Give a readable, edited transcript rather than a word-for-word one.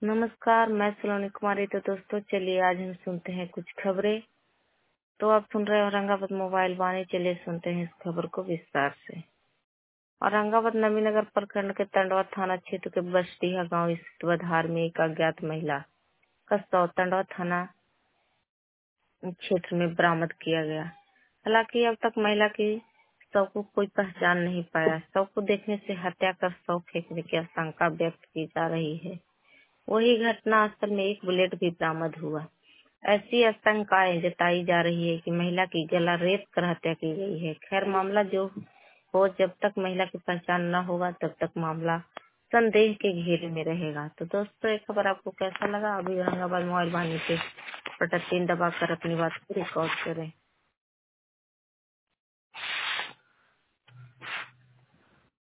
नमस्कार, मैं सलोनी कुमारी। तो दोस्तों चलिए आज हम सुनते हैं कुछ खबरें। तो आप सुन रहे हैं औरंगाबाद मोबाइल वाणी। चलिए सुनते हैं इस खबर को विस्तार से। औरंगाबाद नवीनगर प्रखंड के टंडवा थाना क्षेत्र के बसडीहा गांव स्थित बधार में एक अज्ञात महिला का शव टंडवा थाना क्षेत्र में बरामद किया गया। हालांकि अब तक महिला की शव को कोई पहचान नहीं पाया। शव को देखने से हत्या कर शव फेंकने की आशंका व्यक्त की जा रही है। वही घटना स्थल में एक बुलेट भी बरामद हुआ। ऐसी आशंकाएं जताई जा रही है कि महिला की गला रेत कर हत्या की गई है। खैर मामला जो हो, जब तक महिला की पहचान न होगा तब तक मामला संदेह के घेरे में रहेगा। तो दोस्तों ये खबर आपको कैसा लगा? अभी औरंगाबाद मोबाइल वाणी पे बटन 3 दबाकर अपनी बात को रिकॉर्ड करें।